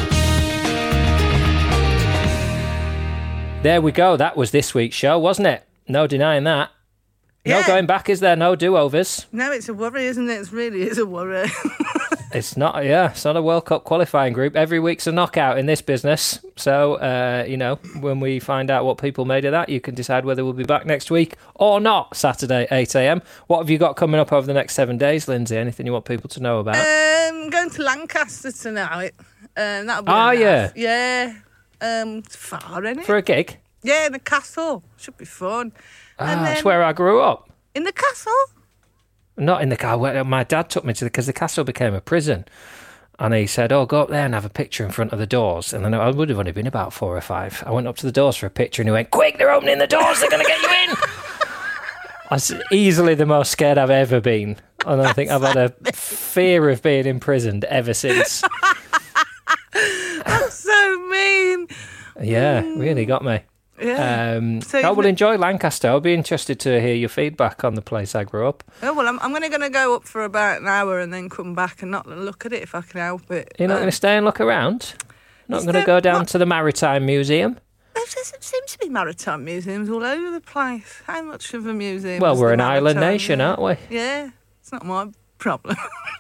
There we go. That was this week's show, wasn't it? No denying that. No going back, is there? No do-overs. No, it's a worry, isn't it? It really is a worry. It's not a World Cup qualifying group. Every week's a knockout in this business. So, when we find out what people made of that, you can decide whether we'll be back next week or not, Saturday, 8 a.m. What have you got coming up over the next 7 days, Lindsay? Anything you want people to know about? Going to Lancaster tonight. That'll be nice. Yeah. It's far, isn't it? For a gig? Yeah, in the castle. Should be fun. That's where I grew up. In the castle? Not in the car. My dad took me to because the castle became a prison. And he said, go up there and have a picture in front of the doors. And then I would have only been about 4 or 5. I went up to the doors for a picture and he went, "Quick, they're opening the doors. They're going to get you in." I was easily the most scared I've ever been. And I think I've had a fear of being imprisoned ever since. That's so mean. Yeah, really got me. Yeah. I will enjoy Lancaster. I'll be interested to hear your feedback on the place I grew up. Oh, well, I'm going to go up for about an hour and then come back and not look at it if I can help it. You're not going to stay and look around? Not going to go down to the Maritime Museum? There seems to be maritime museums all over the place. How much of a museum? Well, we're an island nation, aren't we? Yeah, it's not my problem.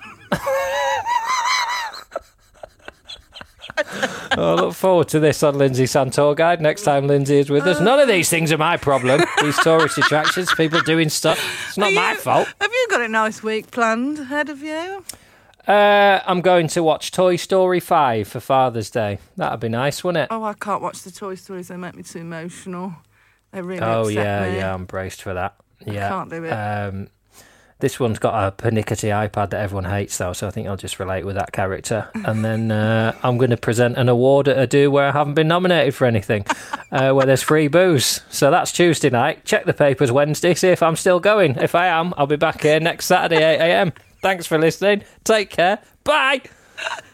I look forward to this on Lindsay Santour Guide next time Lindsay is with us. None of these things are my problem. These tourist attractions, people doing stuff. It's not my fault. Have you got a nice week planned ahead of you? I'm going to watch Toy Story 5 for Father's Day. That'd be nice, wouldn't it? Oh, I can't watch the Toy Stories. They make me too emotional. They really upset me. Yeah, I'm braced for that. Yeah. I can't do it. This one's got a pernickety iPad that everyone hates, though, so I think I'll just relate with that character. And then I'm going to present an award at a do where I haven't been nominated for anything, where there's free booze. So that's Tuesday night. Check the papers Wednesday, see if I'm still going. If I am, I'll be back here next Saturday, 8 a.m. Thanks for listening. Take care. Bye.